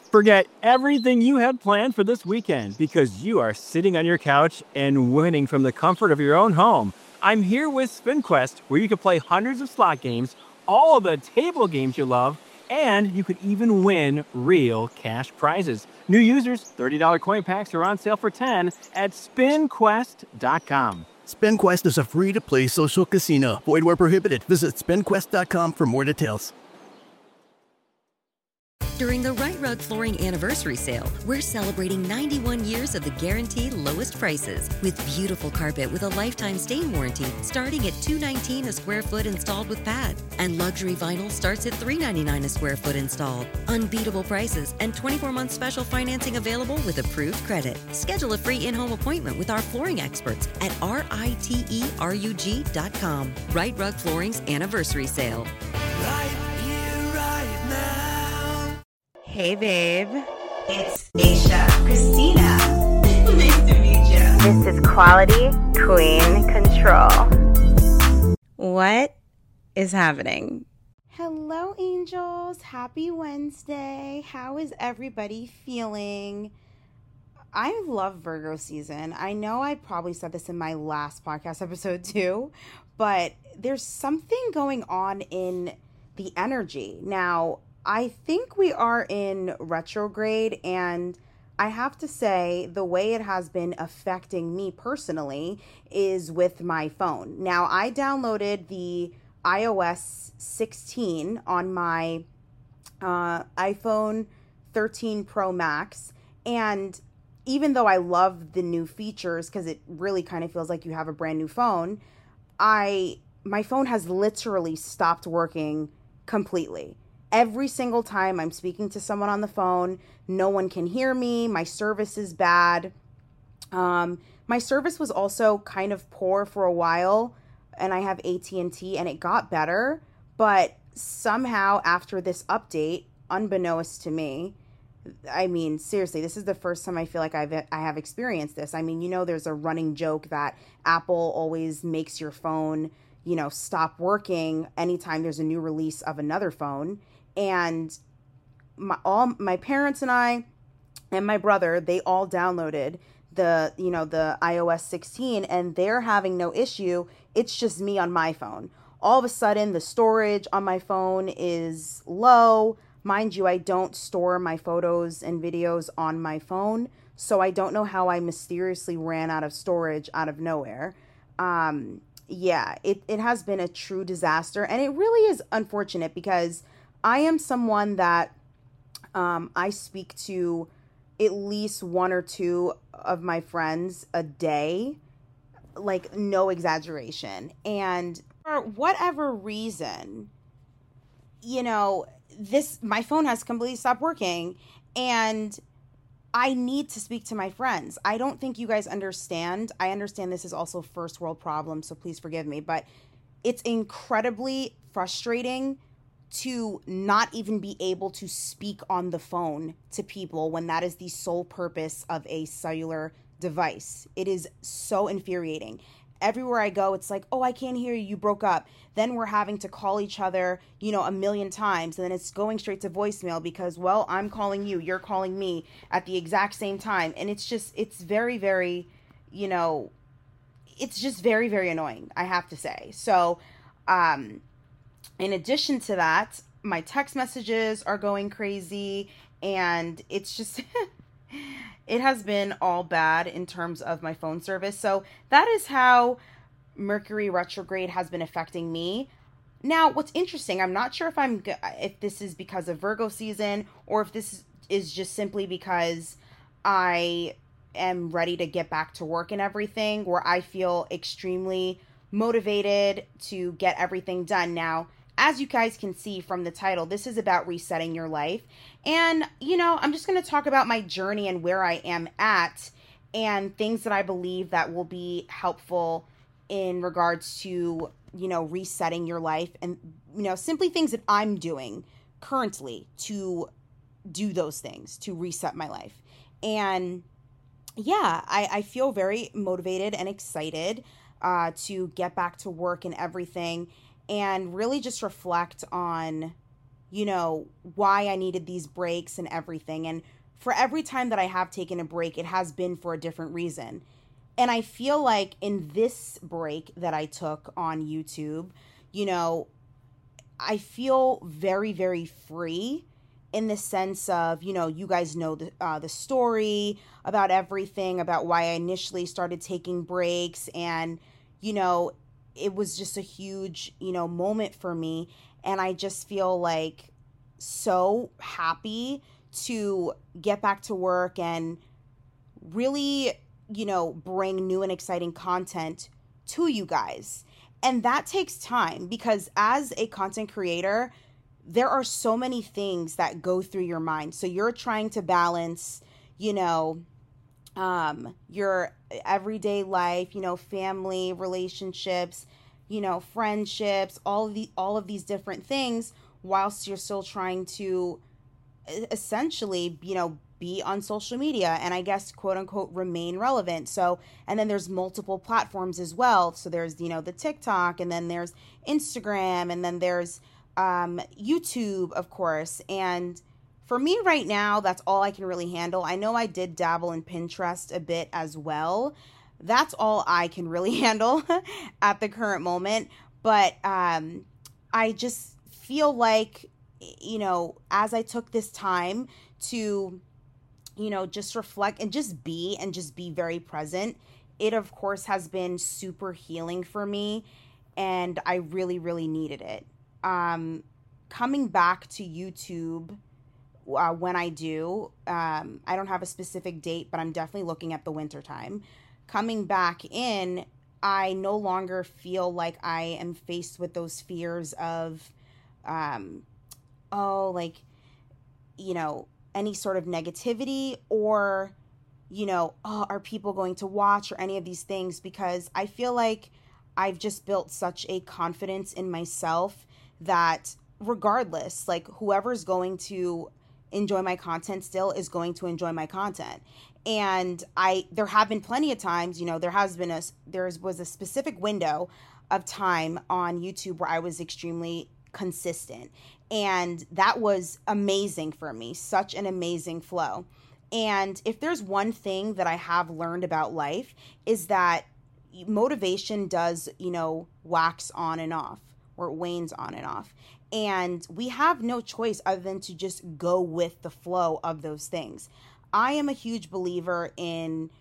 Forget everything you had planned for this weekend because you are sitting on your couch and winning from the comfort of your own home. I'm here with SpinQuest, where you can play hundreds of slot games, all of the table games you love, and you could even win real cash prizes. New users, $30 coin packs are on sale for $10 at SpinQuest.com. SpinQuest is a free-to-play social casino. Void where prohibited. Visit SpinQuest.com for more details. During the Right Rug Flooring Anniversary Sale, we're celebrating 91 years of the guaranteed lowest prices with beautiful carpet with a lifetime stain warranty starting at $219 a square foot installed with pad. And luxury vinyl starts at $399 a square foot installed. Unbeatable prices and 24-month special financing available with approved credit. Schedule a free in-home appointment with our flooring experts at RITERUG.com. Right Rug Flooring's Anniversary Sale. Right here, right now. Hey, babe. It's Aisha. Christina. Nice to meet you. This is Quality Queen Control. What is happening? Hello, angels. Happy Wednesday. How is everybody feeling? I love Virgo season. I know I probably said this in my last podcast episode too, but there's something going on in the energy. Now, I think we are in retrograde, and I have to say the way it has been affecting me personally is with my phone. Now, I downloaded the iOS 16 on my iPhone 13 Pro Max, and even though I love the new features because it really kind of feels like you have a brand new phone, my phone has literally stopped working completely. Every single time I'm speaking to someone on the phone, no one can hear me. My service is bad. My service was also kind of poor for a while, and I have AT&T, and it got better. But somehow after this update, unbeknownst to me, I mean, seriously, this is the first time I feel like I have experienced this. I mean, there's a running joke that Apple always makes your phone, stop working anytime there's a new release of another phone. And my parents and I and my brother, they all downloaded the iOS 16, and they're having no issue. It's just me on my phone. All of a sudden, the storage on my phone is low. Mind you, I don't store my photos and videos on my phone, so I don't know how I mysteriously ran out of storage out of nowhere. It has been a true disaster, and it really is unfortunate because I am someone that I speak to at least one or two of my friends a day, like no exaggeration. And for whatever reason, my phone has completely stopped working, and I need to speak to my friends. I don't think you guys understand. I understand this is also first world problem, so please forgive me, but it's incredibly frustrating to not even be able to speak on the phone to people when that is the sole purpose of a cellular device. It is so infuriating. Everywhere I go, it's like, oh, I can't hear you, you broke up. Then we're having to call each other, a million times, and then it's going straight to voicemail because, well, I'm calling you, you're calling me at the exact same time. And it's very, very, it's just very, very annoying, I have to say. So, in addition to that, my text messages are going crazy, and it's just, it has been all bad in terms of my phone service. So that is how Mercury retrograde has been affecting me. Now, what's interesting, I'm not sure if this is because of Virgo season or if this is just simply because I am ready to get back to work and everything, where I feel extremely motivated to get everything done. Now, as you guys can see from the title, this is about resetting your life. And, I'm just going to talk about my journey and where I am at and things that I believe that will be helpful in regards to, resetting your life and, simply things that I'm doing currently to do those things, to reset my life. And yeah, I feel very motivated and excited to get back to work and everything, and really just reflect on why I needed these breaks and everything. And for every time that I have taken a break, it has been for a different reason. And I feel like in this break that I took on YouTube, I feel very, very free in the sense of, you guys know the story about everything, about why I initially started taking breaks. And, it was just a huge, moment for me. And I just feel like so happy to get back to work and really, bring new and exciting content to you guys. And that takes time because as a content creator, there are so many things that go through your mind. So you're trying to balance, your everyday life, family, relationships, friendships, all of these different things, whilst you're still trying to essentially, be on social media and I guess quote unquote remain relevant. So, and then there's multiple platforms as well. So there's, the TikTok, and then there's Instagram, and then there's YouTube, of course. And for me right now, that's all I can really handle. I know I did dabble in Pinterest a bit as well. That's all I can really handle at the current moment. But I just feel like, as I took this time to, just reflect and just be very present, it of course has been super healing for me, and I really, really needed it. Coming back to YouTube, when I do, I don't have a specific date, but I'm definitely looking at the winter time. Coming back in, I no longer feel like I am faced with those fears of, any sort of negativity or, are people going to watch or any of these things, because I feel like I've just built such a confidence in myself that regardless, like whoever's going to enjoy my content still is going to enjoy my content. And there have been plenty of times, there was a specific window of time on YouTube where I was extremely consistent. And that was amazing for me, such an amazing flow. And if there's one thing that I have learned about life is that motivation does, wax on and off, or it wanes on and off. And we have no choice other than to just go with the flow of those things. I am a huge believer in,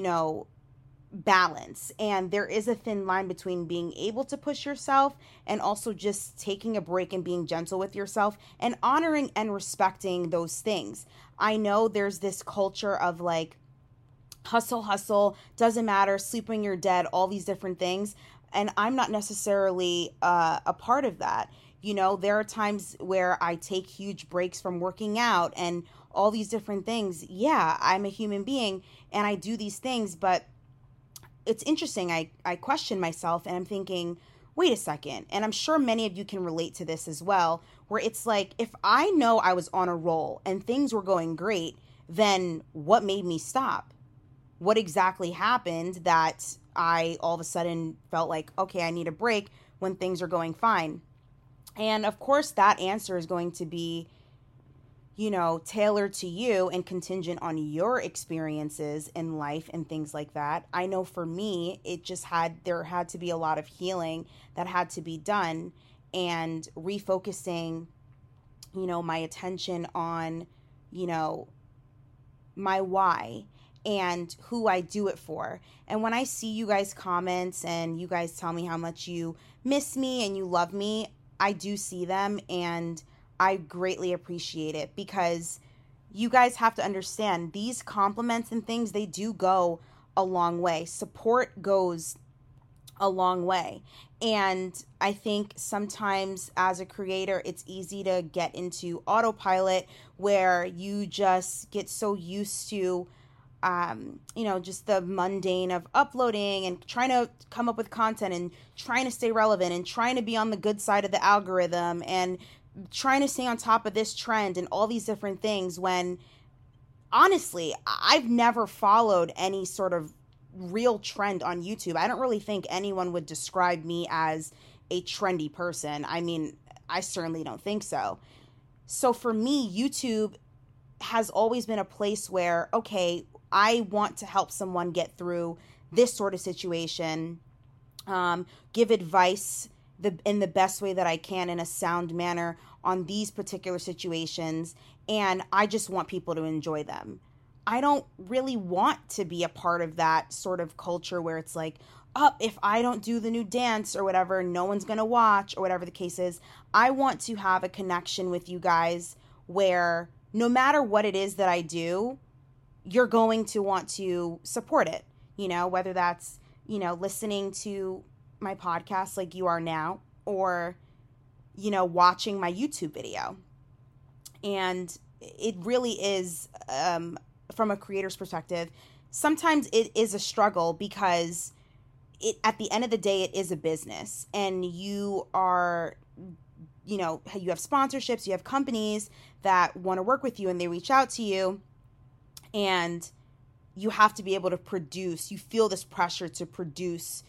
balance. And there is a thin line between being able to push yourself and also just taking a break and being gentle with yourself and honoring and respecting those things. I know there's this culture of like hustle, doesn't matter, sleep when you're dead, all these different things. And I'm not necessarily a part of that. There are times where I take huge breaks from working out and all these different things. Yeah, I'm a human being and I do these things, but it's interesting. I question myself and I'm thinking, wait a second. And I'm sure many of you can relate to this as well, where it's like, if I know I was on a roll and things were going great, then what made me stop? What exactly happened that I all of a sudden felt like, okay, I need a break when things are going fine? And of course, that answer is going to be, tailored to you and contingent on your experiences in life and things like that. I know for me, there had to be a lot of healing that had to be done, and refocusing, my attention on, my why and who I do it for. And when I see you guys comments and you guys tell me how much you miss me and you love me, I do see them and I greatly appreciate it, because you guys have to understand these compliments and things, they do go a long way. Support goes a long way. And I think sometimes as a creator, it's easy to get into autopilot where you just get so used to just the mundane of uploading and trying to come up with content and trying to stay relevant and trying to be on the good side of the algorithm and trying to stay on top of this trend and all these different things, when honestly, I've never followed any sort of real trend on YouTube. I don't really think anyone would describe me as a trendy person. I mean, I certainly don't think so. So for me, YouTube has always been a place where, okay, I want to help someone get through this sort of situation, give advice in the best way that I can in a sound manner on these particular situations, and I just want people to enjoy them. I don't really want to be a part of that sort of culture where it's like, oh, if I don't do the new dance or whatever, no one's going to watch, or whatever the case is. I want to have a connection with you guys where no matter what it is that I do, you're going to want to support it, whether that's, listening to my podcast like you are now, or, watching my YouTube video. And it really is, from a creator's perspective, sometimes it is a struggle because at the end of the day, it is a business, and you are, you have sponsorships, you have companies that want to work with you, and they reach out to you, and you have to be able to produce. You feel this pressure to produce,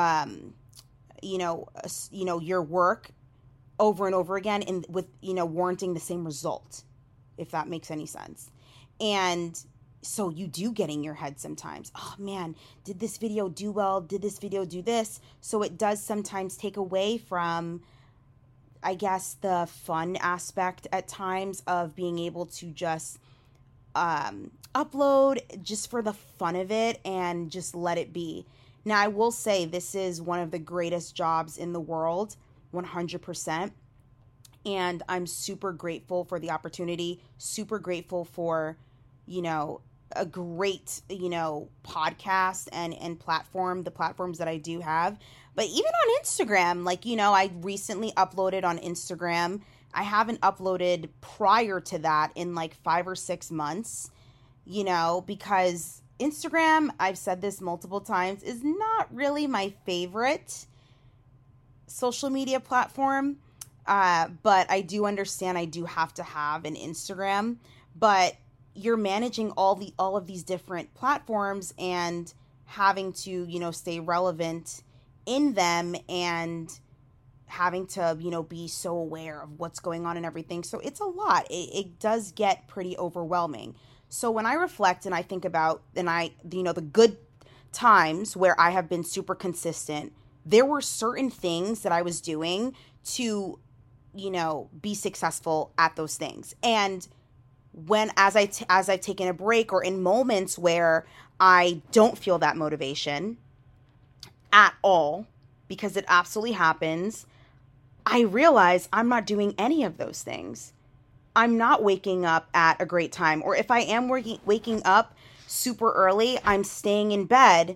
your work over and over again, and with, warranting the same result, if that makes any sense. And so you do get in your head sometimes, oh man, did this video do well? Did this video do this? So it does sometimes take away from, I guess, the fun aspect at times of being able to just upload just for the fun of it and just let it be. Now, I will say this is one of the greatest jobs in the world, 100%. And I'm super grateful for the opportunity, super grateful for, a great, podcast and platform, the platforms that I do have. But even on Instagram, I recently uploaded on Instagram. I haven't uploaded prior to that in 5 or 6 months, because Instagram, I've said this multiple times, is not really my favorite social media platform. But I do understand I do have to have an Instagram, but you're managing all of these different platforms and having to, stay relevant in them, and having to, be so aware of what's going on and everything. So it's a lot. It does get pretty overwhelming. So when I reflect and I think about, the good times where I have been super consistent, there were certain things that I was doing to, be successful at those things. And as I've taken a break, or in moments where I don't feel that motivation at all, because it absolutely happens, I realize I'm not doing any of those things. I'm not waking up at a great time. Or if I am waking up super early, I'm staying in bed,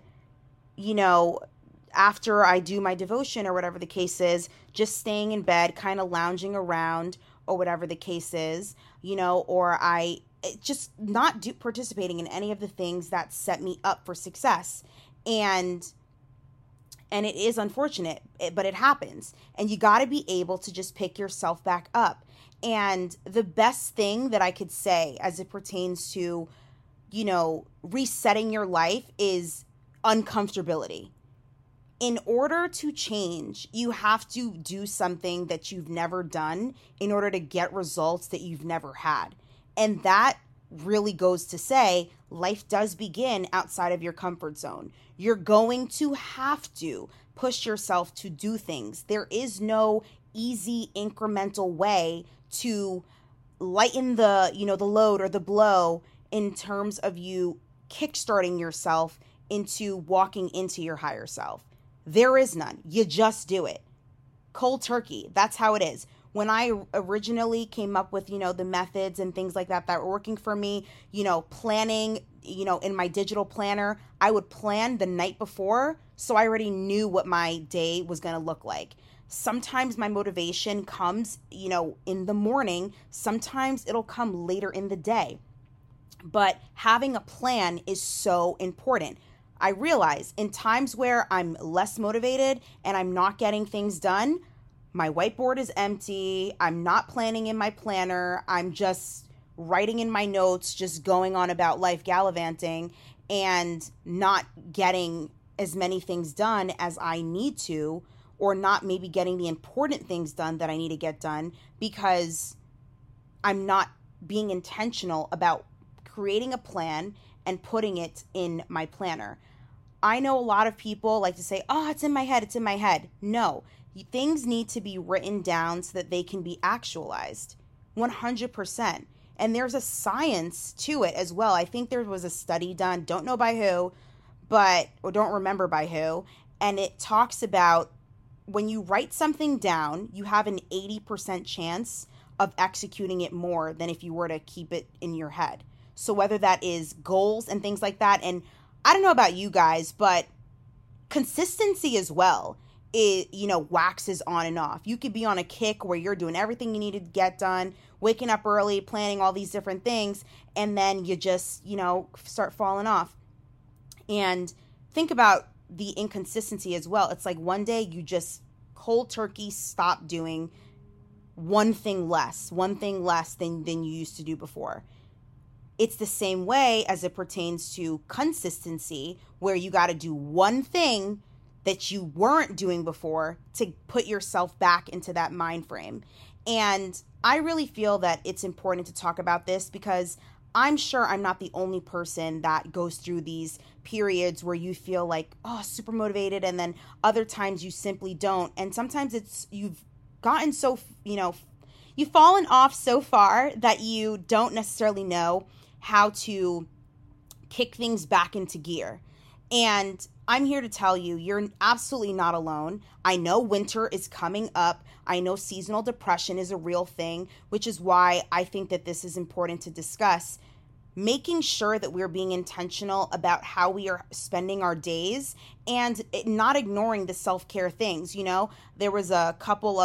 after I do my devotion or whatever the case is, just staying in bed, kind of lounging around or whatever the case is, or I just not participating in any of the things that set me up for success. And it is unfortunate, but it happens. And you got to be able to just pick yourself back up. And the best thing that I could say as it pertains to, resetting your life is uncomfortability. In order to change, you have to do something that you've never done in order to get results that you've never had. And that really goes to say life does begin outside of your comfort zone. You're going to have to push yourself to do things. There is no easy incremental way to lighten the load or the blow in terms of you kickstarting yourself into walking into your higher self. There is none. You just do it. Cold turkey. That's how it is. When I originally came up with, the methods and things like that were working for me, planning, in my digital planner, I would plan the night before, so I already knew what my day was going to look like. Sometimes my motivation comes, in the morning. Sometimes it'll come later in the day. But having a plan is so important. I realize in times where I'm less motivated and I'm not getting things done, my whiteboard is empty. I'm not planning in my planner. I'm just writing in my notes, just going on about life, gallivanting, and not getting as many things done as I need to, or not maybe getting the important things done that I need to get done because I'm not being intentional about creating a plan and putting it in my planner. I know a lot of people like to say, oh, it's in my head, it's in my head. No, things need to be written down so that they can be actualized 100%. And there's a science to it as well. I think there was a study done, don't know by who, or don't remember by who. And it talks about when you write something down, you have an 80% chance of executing it more than if you were to keep it in your head. So whether that is goals and things like that, and I don't know about you guys, but consistency as well, it, waxes on and off. You could be on a kick where you're doing everything you need to get done, waking up early, planning all these different things, and then you just, start falling off. And think about the inconsistency as well. It's like one day you just cold turkey stop doing one thing less than you used to do before. It's the same way as it pertains to consistency, where you got to do one thing that you weren't doing before to put yourself back into that mind frame. And I really feel that it's important to talk about this because I'm sure I'm not the only person that goes through these periods where you feel like, oh, super motivated, and then other times you simply don't. And sometimes it's you've gotten so, you've fallen off so far that you don't necessarily know how to kick things back into gear. And I'm here to tell you, you're absolutely not alone. I know winter is coming up. I know seasonal depression is a real thing, which is why I think that this is important to discuss. Making sure that we're being intentional about how we are spending our days and not ignoring the self-care things. There was a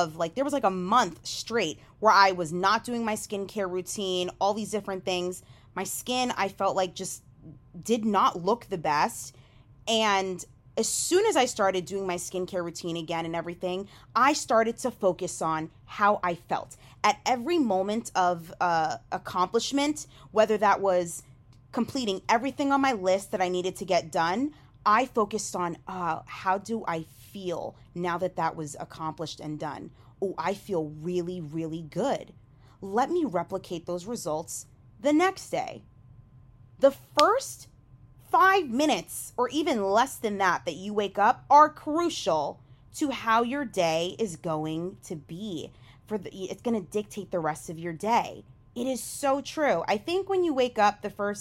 month straight where I was not doing my skincare routine, all these different things. My skin, I felt like just did not look the best. And as soon as I started doing my skincare routine again and everything, I started to focus on how I felt. At every moment of accomplishment, whether that was completing everything on my list that I needed to get done, I focused on how do I feel now that was accomplished and done. Oh, I feel really, really good. Let me replicate those results the next day. The first 5 minutes or even less than that you wake up are crucial to how your day is going to be. It's going to dictate the rest of your day. It is so true. I think when you wake up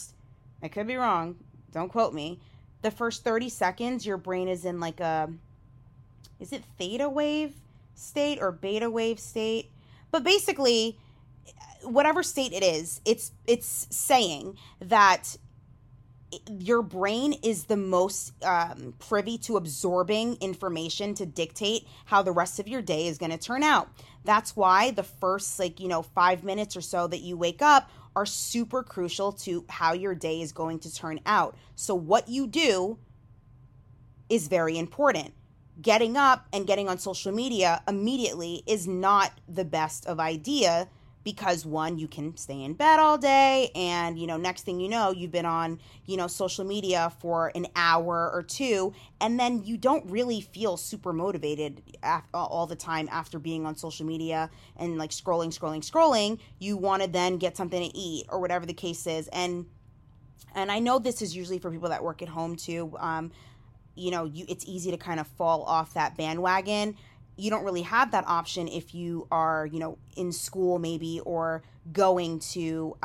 I could be wrong, don't quote me, the first 30 seconds, your brain is in is it theta wave state or beta wave state? But basically, whatever state it is, it's saying that your brain is the most privy to absorbing information to dictate how the rest of your day is going to turn out. That's why the first 5 minutes or so that you wake up are super crucial to how your day is going to turn out. So what you do is very important. Getting up and getting on social media immediately is not the best of idea, because one, you can stay in bed all day and, next thing you know, you've been on, social media for an hour or two, and then you don't really feel super motivated all the time after being on social media and scrolling. You want to then get something to eat or whatever the case is. And I know this is usually for people that work at home too. It's easy to kind of fall off that bandwagon. You don't really have that option if you are, in school maybe, or going to,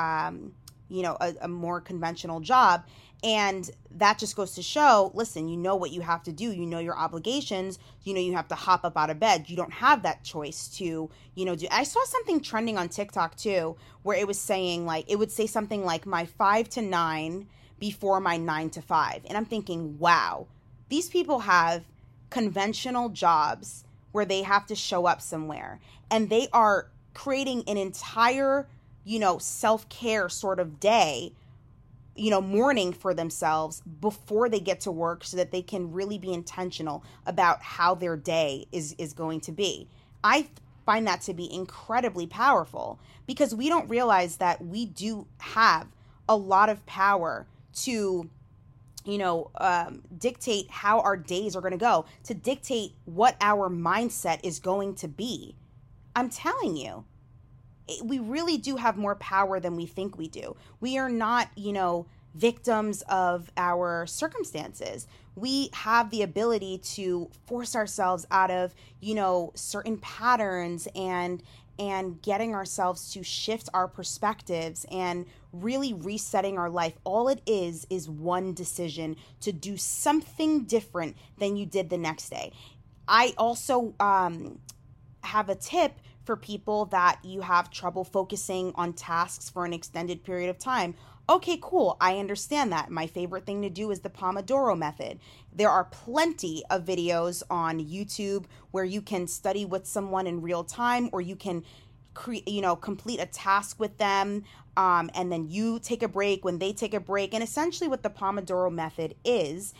a more conventional job. And that just goes to show, listen, you know what you have to do. You know your obligations. You have to hop up out of bed. You don't have that choice to, do. I saw something trending on TikTok too, where it was saying it would say something like my 5 to 9 before my 9 to 5. And I'm thinking, wow, these people have conventional jobs where they have to show up somewhere, and they are creating an entire, self-care sort of day, morning for themselves before they get to work, so that they can really be intentional about how their day is going to be. I find that to be incredibly powerful, because we don't realize that we do have a lot of power to dictate how our days are going to go, to dictate what our mindset is going to be. I'm telling you, we really do have more power than we think we do. We are not, victims of our circumstances. We have the ability to force ourselves out of, certain patterns and getting ourselves to shift our perspectives and really resetting our life. All it is one decision to do something different than you did the next day. I also have a tip for people that you have trouble focusing on tasks for an extended period of time. Okay, cool. I understand that. My favorite thing to do is the Pomodoro method. There are plenty of videos on YouTube where you can study with someone in real time, or you can complete a task with them, and then you take a break when they take a break. And essentially what the Pomodoro method is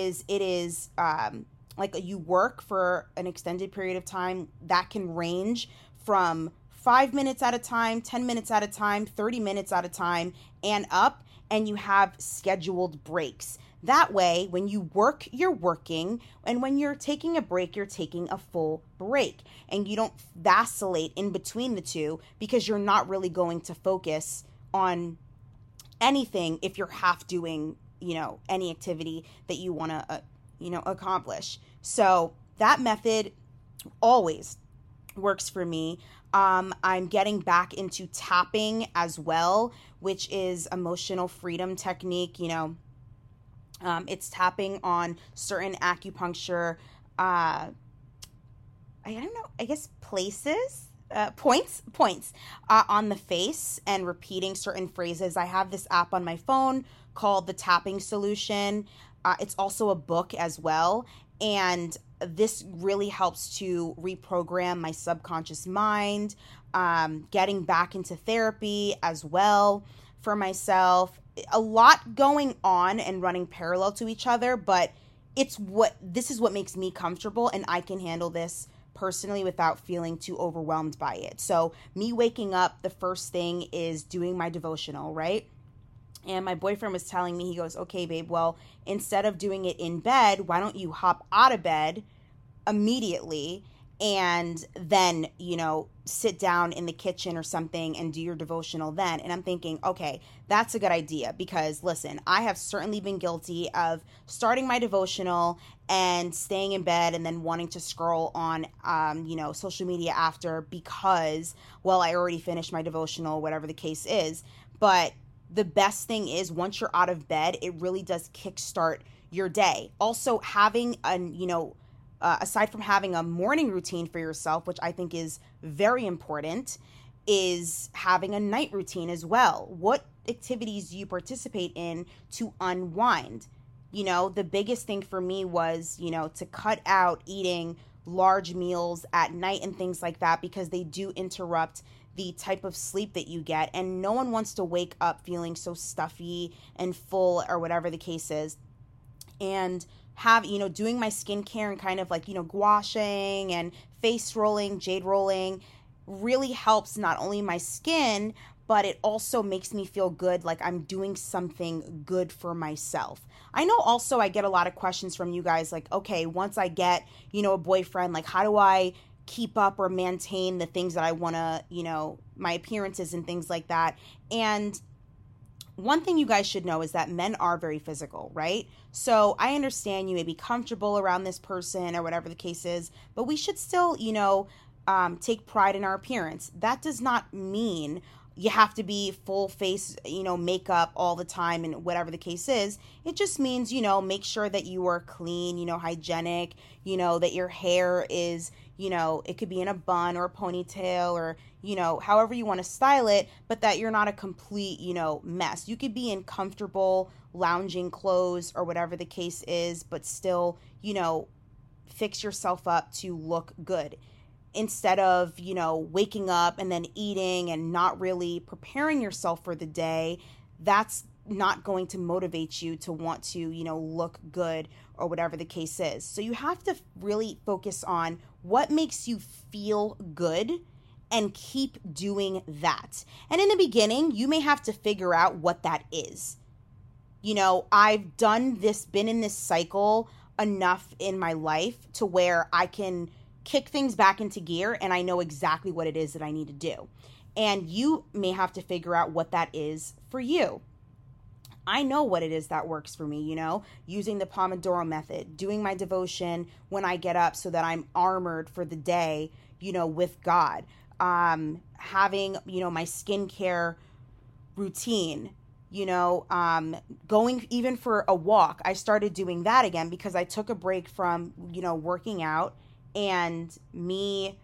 like you work for an extended period of time that can range from 5 minutes at a time, 10 minutes at a time, 30 minutes at a time, and up, and you have scheduled breaks. That way, when you work, you're working, and when you're taking a break, you're taking a full break, and you don't vacillate in between the two, because you're not really going to focus on anything if you're half doing, any activity that you want to, accomplish. So that method always works for me. I'm getting back into tapping as well, which is emotional freedom technique. It's tapping on certain acupuncture, I don't know, I guess places, points on the face, and repeating certain phrases. I have this app on my phone called The Tapping Solution. It's also a book as well. And this really helps to reprogram my subconscious mind, getting back into therapy as well for myself. A lot going on and running parallel to each other, but this is what makes me comfortable, and I can handle this personally without feeling too overwhelmed by it. So me waking up, the first thing is doing my devotional, right? And my boyfriend was telling me, he goes, okay, babe, well, instead of doing it in bed, why don't you hop out of bed immediately and then, sit down in the kitchen or something and do your devotional then. And I'm thinking, okay, that's a good idea, because listen, I have certainly been guilty of starting my devotional and staying in bed and then wanting to scroll on, social media after, because, well, I already finished my devotional, whatever the case is. But the best thing is, once you're out of bed, it really does kickstart your day. Also, having aside from having a morning routine for yourself, which I think is very important, is having a night routine as well. What activities do you participate in to unwind? The biggest thing for me was, to cut out eating large meals at night and things like that, because they do interrupt the type of sleep that you get, and no one wants to wake up feeling so stuffy and full, or whatever the case is. And have, doing my skincare and kind of like, gouaching and face rolling, jade rolling really helps not only my skin, but it also makes me feel good, like I'm doing something good for myself. I know also I get a lot of questions from you guys like, okay, once I get, a boyfriend, like how do I keep up or maintain the things that I want to, my appearances and things like that. And one thing you guys should know is that men are very physical, right? So I understand you may be comfortable around this person or whatever the case is, but we should still, take pride in our appearance. That does not mean you have to be full face, makeup all the time and whatever the case is. It just means, make sure that you are clean, hygienic, that your hair is, it could be in a bun or a ponytail or, however you want to style it, but that you're not a complete, mess. You could be in comfortable lounging clothes or whatever the case is, but still, fix yourself up to look good. Instead of, waking up and then eating and not really preparing yourself for the day, that's not going to motivate you to want to, look good or whatever the case is. So you have to really focus on what makes you feel good and keep doing that. And in the beginning, you may have to figure out what that is. I've been in this cycle enough in my life to where I can kick things back into gear and I know exactly what it is that I need to do. And you may have to figure out what that is for you. I know what it is that works for me, using the Pomodoro method, doing my devotion when I get up so that I'm armored for the day, with God, having, my skincare routine, going even for a walk. I started doing that again because I took a break from, working out, and me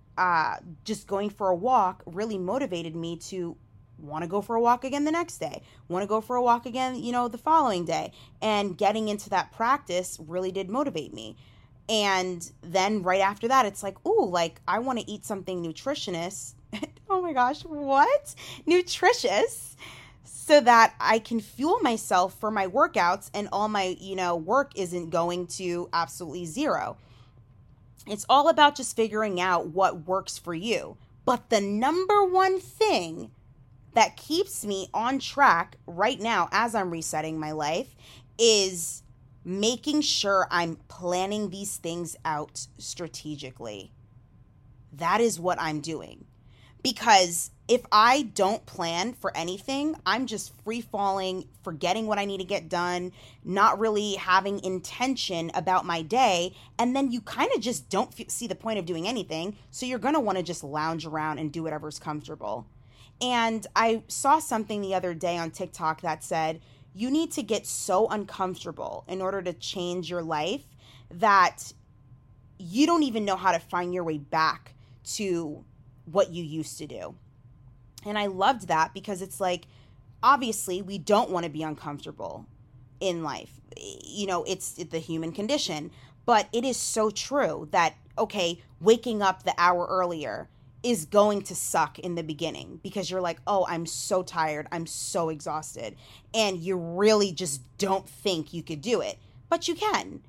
just going for a walk really motivated me to want to go for a walk again the next day, want to go for a walk again, the following day. And getting into that practice really did motivate me. And then right after that, it's like, ooh, I want to eat something nutritious. Oh my gosh, what? Nutritious, so that I can fuel myself for my workouts and all my, work isn't going to absolutely zero. It's all about just figuring out what works for you. But the number one thing that keeps me on track right now as I'm resetting my life is making sure I'm planning these things out strategically. That is what I'm doing. Because if I don't plan for anything, I'm just free falling, forgetting what I need to get done, not really having intention about my day. And then you kind of just don't see the point of doing anything. So you're going to want to just lounge around and do whatever's comfortable. And I saw something the other day on TikTok that said, you need to get so uncomfortable in order to change your life that you don't even know how to find your way back to what you used to do. And I loved that because it's like, obviously, we don't want to be uncomfortable in life. It's the human condition. But it is so true that, okay, waking up the hour earlier is going to suck in the beginning because you're like, oh, I'm so tired. I'm so exhausted. And you really just don't think you could do it. But you can,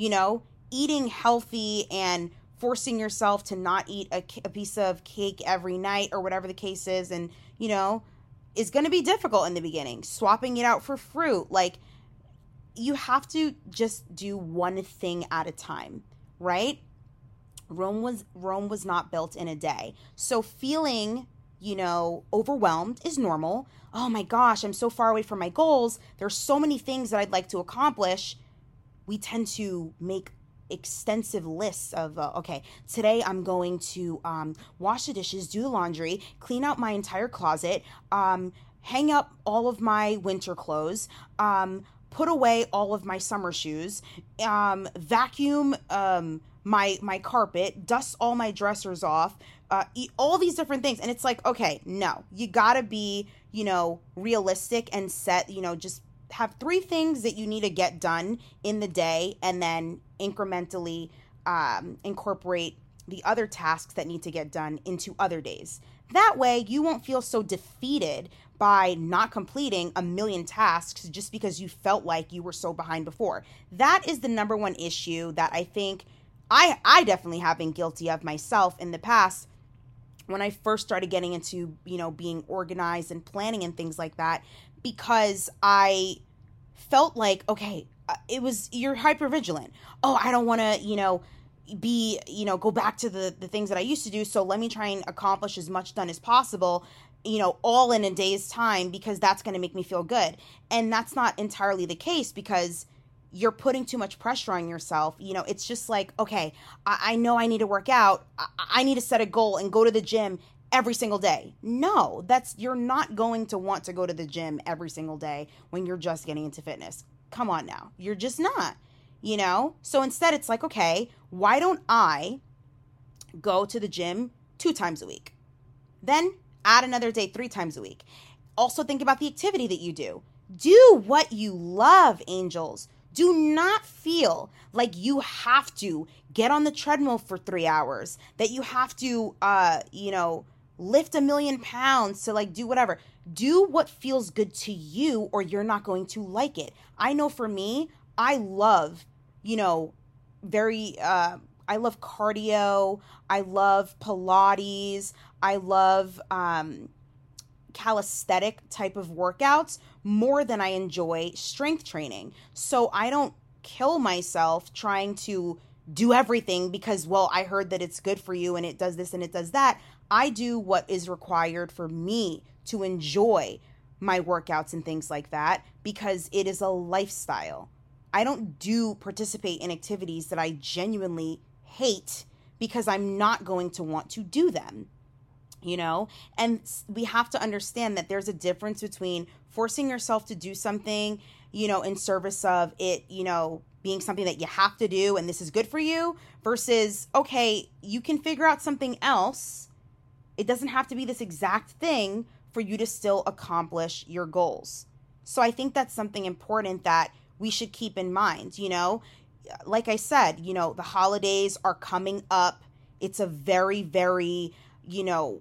eating healthy and forcing yourself to not eat a piece of cake every night or whatever the case is. And, is going to be difficult in the beginning. Swapping it out for fruit. You have to just do one thing at a time, right? Rome was not built in a day. So feeling, overwhelmed is normal. Oh my gosh, I'm so far away from my goals. There's so many things that I'd like to accomplish. We tend to make extensive lists of, okay, today I'm going to wash the dishes, do the laundry, clean out my entire closet, hang up all of my winter clothes, put away all of my summer shoes, vacuum my carpet, dust all my dressers off, eat all these different things. And it's like, okay, no, you gotta be, realistic and set, just have 3 things that you need to get done in the day, and then incrementally incorporate the other tasks that need to get done into other days. That way you won't feel so defeated by not completing a million tasks just because you felt like you were so behind before. That is the number one issue that I think I definitely have been guilty of myself in the past when I first started getting into, being organized and planning and things like that, because I felt like, okay, you're hypervigilant. Oh, I don't want to, be, go back to the things that I used to do. So let me try and accomplish as much done as possible, all in a day's time, because that's going to make me feel good. And that's not entirely the case, because you're putting too much pressure on yourself. It's just like, okay, I know I need to work out. I need to set a goal and go to the gym every single day. No, you're not going to want to go to the gym every single day when you're just getting into fitness. Come on now. You're just not, So instead it's like, okay, why don't I go to the gym 2 times a week? Then add another day 3 times a week. Also think about the activity that you do. Do what you love, angels. Do not feel like you have to get on the treadmill for 3 hours, that you have to, lift 1 million pounds to do whatever. Do what feels good to you, or you're not going to like it. I know for me, I love, I love cardio. I love Pilates. I love, calisthenic type of workouts more than I enjoy strength training. So I don't kill myself trying to do everything because, well, I heard that it's good for you and it does this and it does that. I do what is required for me to enjoy my workouts and things like that because it is a lifestyle. I don't participate in activities that I genuinely hate because I'm not going to want to do them, you know? And we have to understand that there's a difference between forcing yourself to do something, you know, in service of it, you know, being something that you have to do and this is good for you versus, okay, you can figure out something else. It doesn't have to be this exact thing for you to still accomplish your goals. So I think that's something important that we should keep in mind, you know? Like I said, you know, the holidays are coming up. It's a very, very, you know,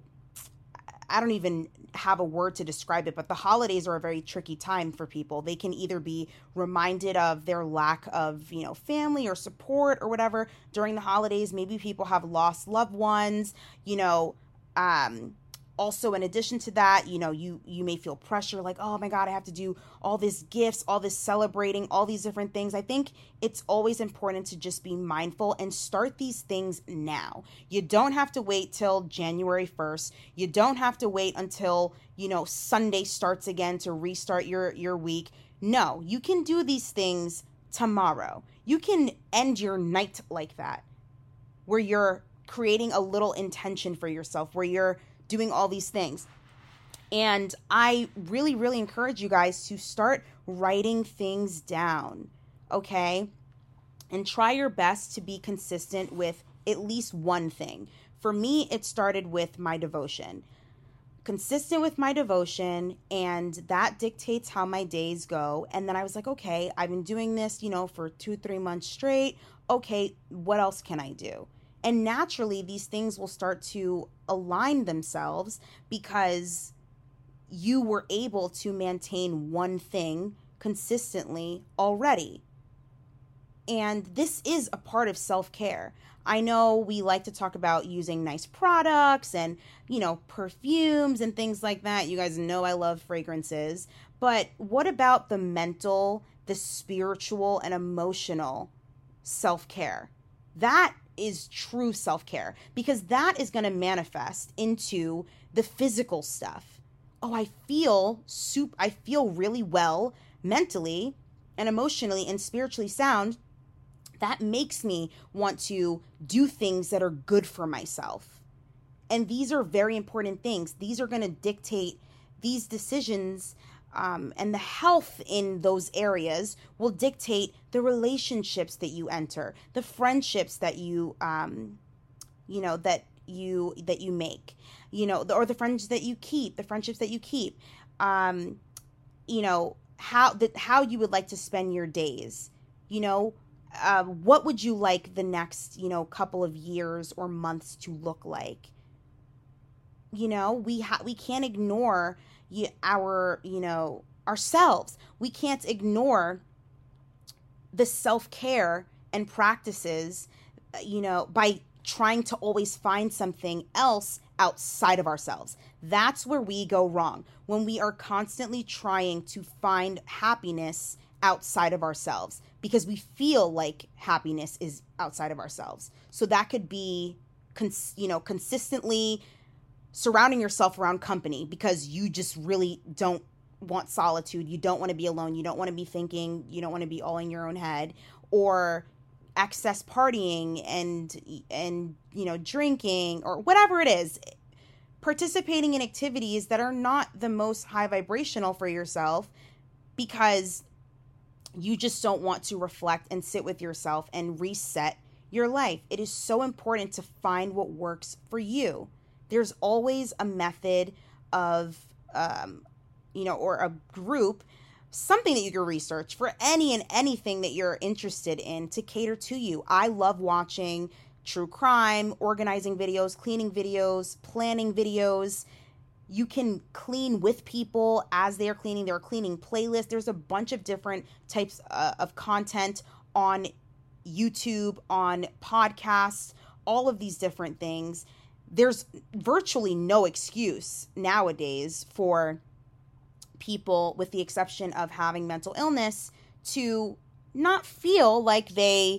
I don't even have a word to describe it, but the holidays are a very tricky time for people. They can either be reminded of their lack of, you know, family or support or whatever during the holidays. Maybe people have lost loved ones, you know, also, in addition to that, you know, you may feel pressure like, oh my God, I have to do all these gifts, all this celebrating, all these different things. I think it's always important to just be mindful and start these things now. You don't have to wait till January 1st. You don't have to wait until, you know, Sunday starts again to restart your week. No, you can do these things tomorrow. You can end your night like that, where you're creating a little intention for yourself, where you're doing all these things. And I really, really encourage you guys to start writing things down, okay? And try your best to be consistent with at least one thing. For me, it started with my devotion. Consistent with my devotion, and that dictates how my days go. And then I was like, okay, I've been doing this, you know, for 2-3 months straight. Okay, what else can I do? And naturally, these things will start to align themselves because you were able to maintain one thing consistently already. And this is a part of self-care. I know we like to talk about using nice products and, you know, perfumes and things like that. You guys know I love fragrances. But what about the mental, the spiritual, and emotional self-care? That is true self-care, because that is going to manifest into the physical stuff. Oh, I feel really well mentally and emotionally and spiritually sound. That makes me want to do things that are good for myself. And these are very important things. These are going to dictate these decisions, and the health in those areas will dictate the relationships that you enter, the friendships that you, you know, that you make, you know, or the friends that you keep, the friendships that you keep, you know, how you would like to spend your days, you know, what would you like the next, you know, couple of years or months to look like? You know, we can't ignore ourselves. We can't ignore the self-care and practices, you know, by trying to always find something else outside of ourselves. That's where we go wrong, when we are constantly trying to find happiness outside of ourselves because we feel like happiness is outside of ourselves. So that could be, consistently surrounding yourself around company because you just really don't want solitude. You don't want to be alone. You don't want to be thinking. You don't want to be all in your own head, or excess partying and drinking or whatever it is. Participating in activities that are not the most high vibrational for yourself because you just don't want to reflect and sit with yourself and reset your life. It is so important to find what works for you. There's always a method of, or a group, something that you can research for any and anything that you're interested in to cater to you. I love watching true crime, organizing videos, cleaning videos, planning videos. You can clean with people as they are cleaning. There are cleaning playlists. There's a bunch of different types of content on YouTube, on podcasts, all of these different things. There's virtually no excuse nowadays for people, with the exception of having mental illness, to not feel like they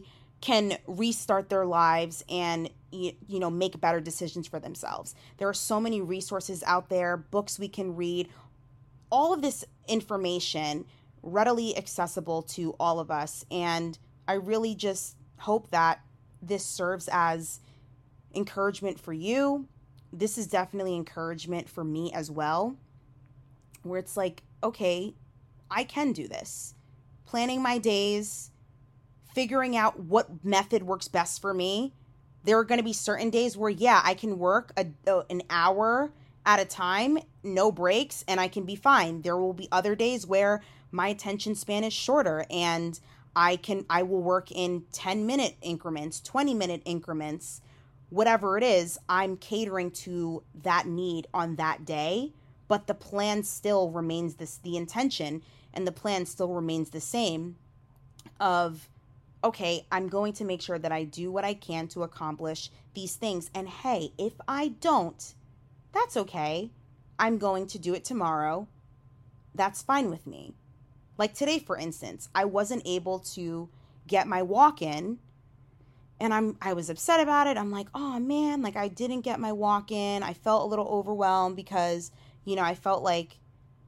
can restart their lives and, make better decisions for themselves. There are so many resources out there, books we can read, all of this information readily accessible to all of us. And I really just hope that this serves as encouragement for you. This is definitely encouragement for me as well, where it's like, okay, I can do this. Planning my days, figuring out what method works best for me. There are going to be certain days where, I can work an hour at a time, no breaks, and I can be fine. There will be other days where my attention span is shorter and I will work in 10-minute increments, 20-minute increments, whatever it is. I'm catering to that need on that day, but the plan still remains the intention, and the plan still remains the same of, okay, I'm going to make sure that I do what I can to accomplish these things. And hey, if I don't, that's okay. I'm going to do it tomorrow. That's fine with me. Like today, for instance, I wasn't able to get my walk in, and I was upset about it. I'm like, oh man, like I didn't get my walk in. I felt a little overwhelmed because, I felt like,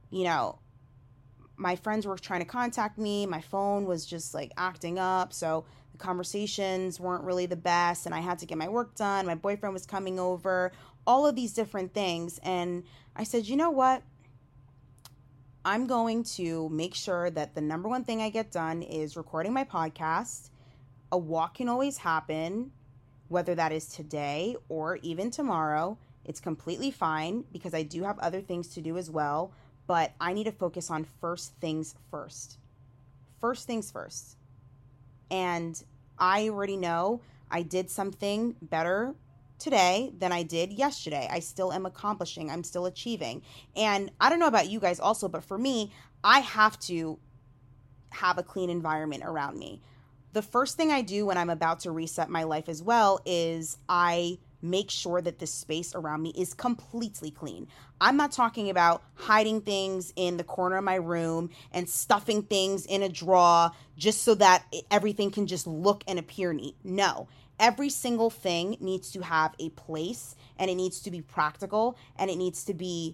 my friends were trying to contact me. My phone was just like acting up. So the conversations weren't really the best, and I had to get my work done. My boyfriend was coming over, all of these different things. And I said, you know what? I'm going to make sure that the number one thing I get done is recording my podcast. A walk can always happen, whether that is today or even tomorrow. It's completely fine because I do have other things to do as well. But I need to focus on first things first. First things first. And I already know I did something better today than I did yesterday. I still am accomplishing. I'm still achieving. And I don't know about you guys also, but for me, I have to have a clean environment around me. The first thing I do when I'm about to reset my life as well is I make sure that the space around me is completely clean. I'm not talking about hiding things in the corner of my room and stuffing things in a drawer just so that everything can just look and appear neat. No, every single thing needs to have a place, and it needs to be practical, and it needs to be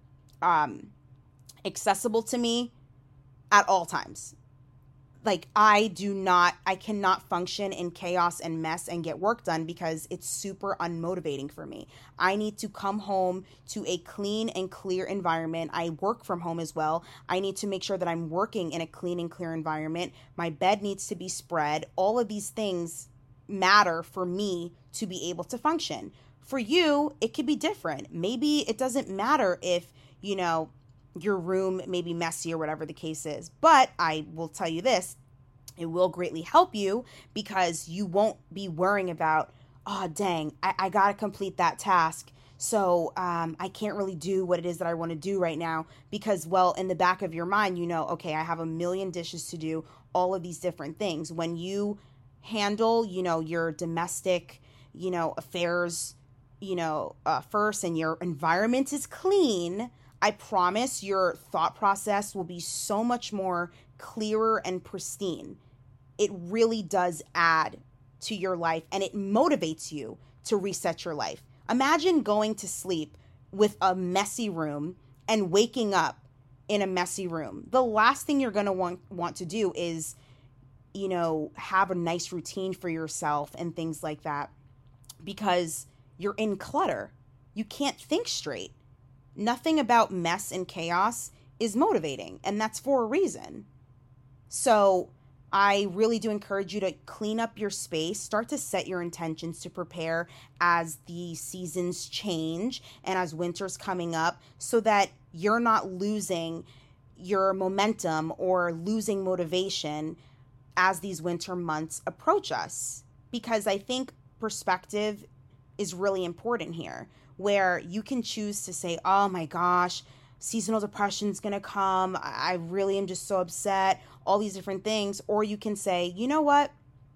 accessible to me at all times. Like I cannot function in chaos and mess and get work done because it's super unmotivating for me. I need to come home to a clean and clear environment. I work from home as well. I need to make sure that I'm working in a clean and clear environment. My bed needs to be spread. All of these things matter for me to be able to function. For you, it could be different. Maybe it doesn't matter if, your room may be messy or whatever the case is. But I will tell you this, it will greatly help you because you won't be worrying about, oh, dang, I got to complete that task. So I can't really do what it is that I want to do right now because, well, in the back of your mind, okay, I have a million dishes to do, all of these different things. When you handle, your domestic, affairs, first, and your environment is clean, I promise your thought process will be so much more clearer and pristine. It really does add to your life, and it motivates you to reset your life. Imagine going to sleep with a messy room and waking up in a messy room. The last thing you're going to want to do is, have a nice routine for yourself and things like that because you're in clutter. You can't think straight. Nothing about mess and chaos is motivating, and that's for a reason. So I really do encourage you to clean up your space, start to set your intentions to prepare as the seasons change and as winter's coming up so that you're not losing your momentum or losing motivation as these winter months approach us. Because I think perspective is really important here, where you can choose to say, oh my gosh, seasonal depression is going to come. I really am just so upset, all these different things. Or you can say, you know what?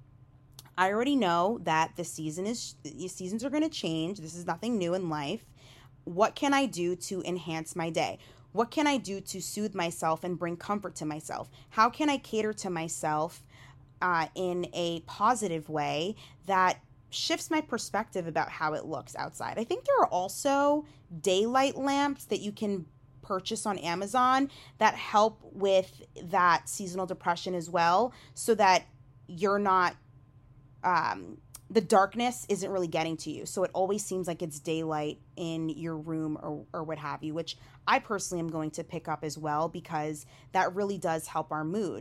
I already know that the seasons are going to change. This is nothing new in life. What can I do to enhance my day? What can I do to soothe myself and bring comfort to myself? How can I cater to myself in a positive way that shifts my perspective about how it looks outside. I think there are also daylight lamps that you can purchase on Amazon that help with that seasonal depression as well, so that you're not, the darkness isn't really getting to you. So it always seems like it's daylight in your room or what have you, which I personally am going to pick up as well, because that really does help our mood.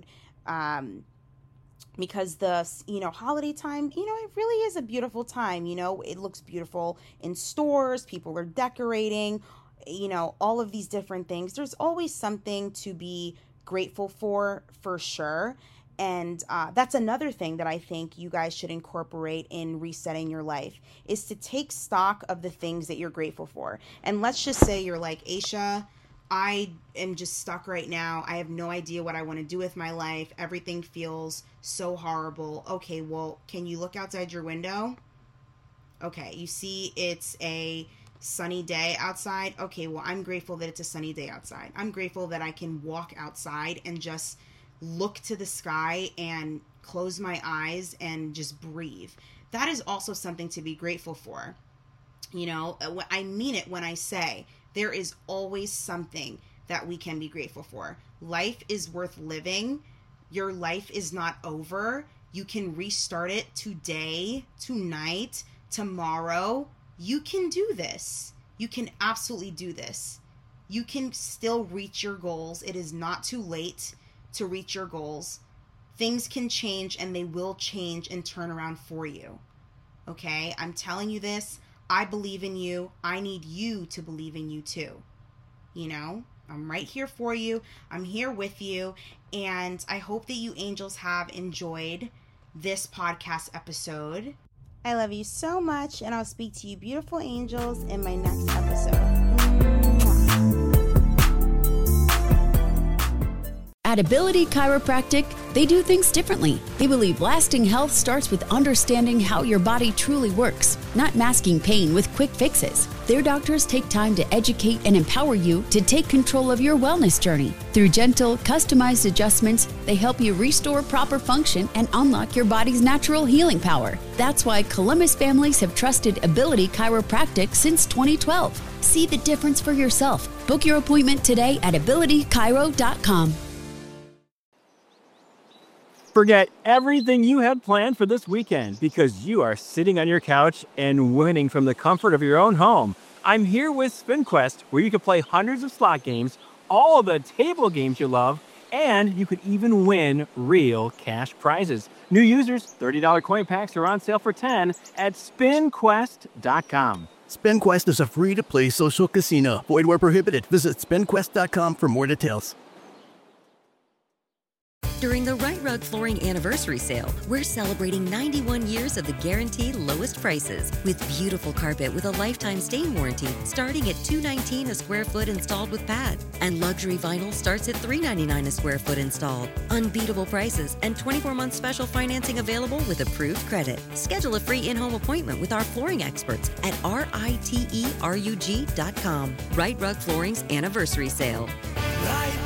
Because the, holiday time, it really is a beautiful time. It looks beautiful in stores. People are decorating, all of these different things. There's always something to be grateful for sure. And that's another thing that I think you guys should incorporate in resetting your life, is to take stock of the things that you're grateful for. And let's just say you're like, Aisha, I am just stuck right now. I have no idea what I want to do with my life. Everything feels so horrible. Okay, well, can you look outside your window? Okay, you see it's a sunny day outside. Okay, well, I'm grateful that it's a sunny day outside. I'm grateful that I can walk outside and just look to the sky and close my eyes and just breathe. That is also something to be grateful for. I mean it when I say there is always something that we can be grateful for. Life is worth living. Your life is not over. You can restart it today, tonight, tomorrow. You can do this. You can absolutely do this. You can still reach your goals. It is not too late to reach your goals. Things can change, and they will change and turn around for you. Okay? I'm telling you this. I believe in you. I need you to believe in you too. I'm right here for you. I'm here with you. And I hope that you angels have enjoyed this podcast episode. I love you so much, and I'll speak to you beautiful angels in my next episode. At Ability Chiropractic, they do things differently. They believe lasting health starts with understanding how your body truly works, not masking pain with quick fixes. Their doctors take time to educate and empower you to take control of your wellness journey. Through gentle, customized adjustments, they help you restore proper function and unlock your body's natural healing power. That's why Columbus families have trusted Ability Chiropractic since 2012. See the difference for yourself. Book your appointment today at abilitychiro.com. Forget everything you had planned for this weekend, because you are sitting on your couch and winning from the comfort of your own home. I'm here with SpinQuest, where you can play hundreds of slot games, all of the table games you love, and you could even win real cash prizes. New users, $30 coin packs are on sale for $10 at SpinQuest.com. SpinQuest is a free-to-play social casino. Void where prohibited. Visit SpinQuest.com for more details. During the Right Rug Flooring Anniversary Sale, we're celebrating 91 years of the guaranteed lowest prices, with beautiful carpet with a lifetime stain warranty starting at $219 a square foot installed with pad, and luxury vinyl starts at $399 a square foot installed. Unbeatable prices and 24-month special financing available with approved credit. Schedule a free in-home appointment with our flooring experts at RITERUG.com. Right Rug Flooring's Anniversary Sale. Right